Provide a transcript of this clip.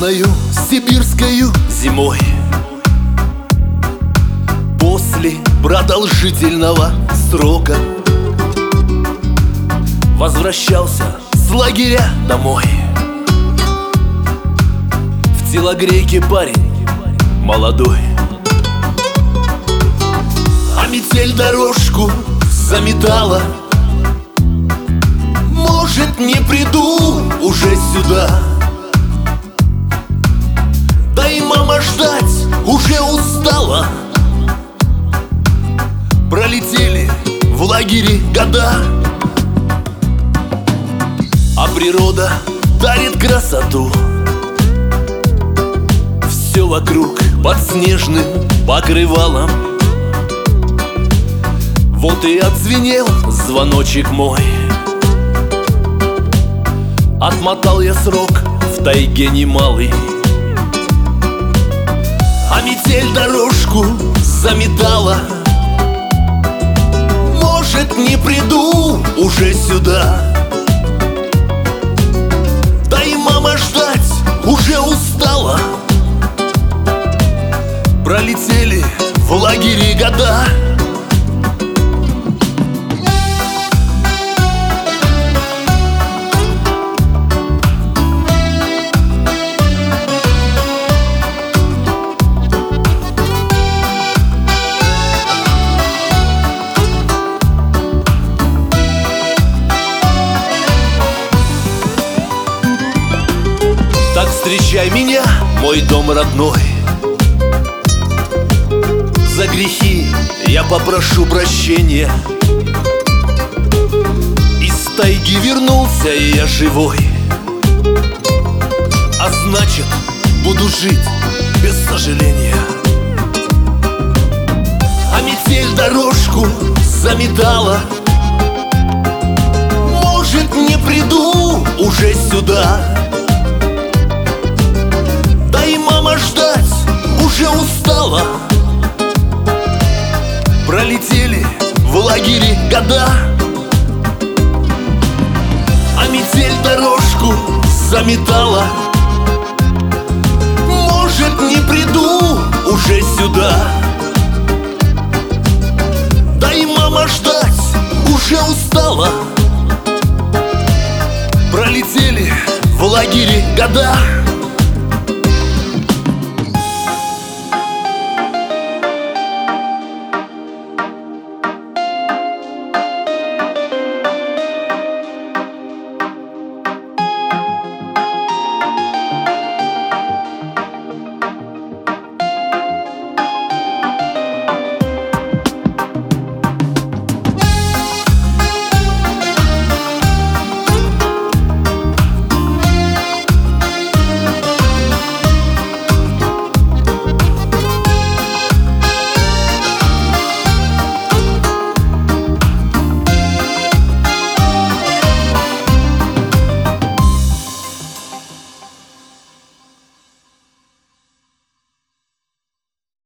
Ясною сибирскою зимой, после продолжительного срока, возвращался с лагеря домой. В телогрейке парень молодой, а метель дорожку заметала. Может, не приду уже сюда, да и мама ждать уже устала. Пролетели в лагере года, а природа дарит красоту. Все вокруг под снежным покрывалом. Вот и отзвенел звоночек мой. Отмотал я срок в тайге немалый, а метель дорожку заметала. Может, не приду уже сюда, да и мама ждать уже устала. Пролетели в лагере года, так встречай меня, мой дом родной. За грехи я попрошу прощения. Из тайги вернулся я живой, а значит, буду жить без сожаления. А метель дорожку заметала. Может, не приду уже сюда, да и мама ждать уже устала. Пролетели в лагере года, а метель дорожку заметала. Может, не приду уже сюда, да и мама ждать уже устала. Пролетели в лагере года.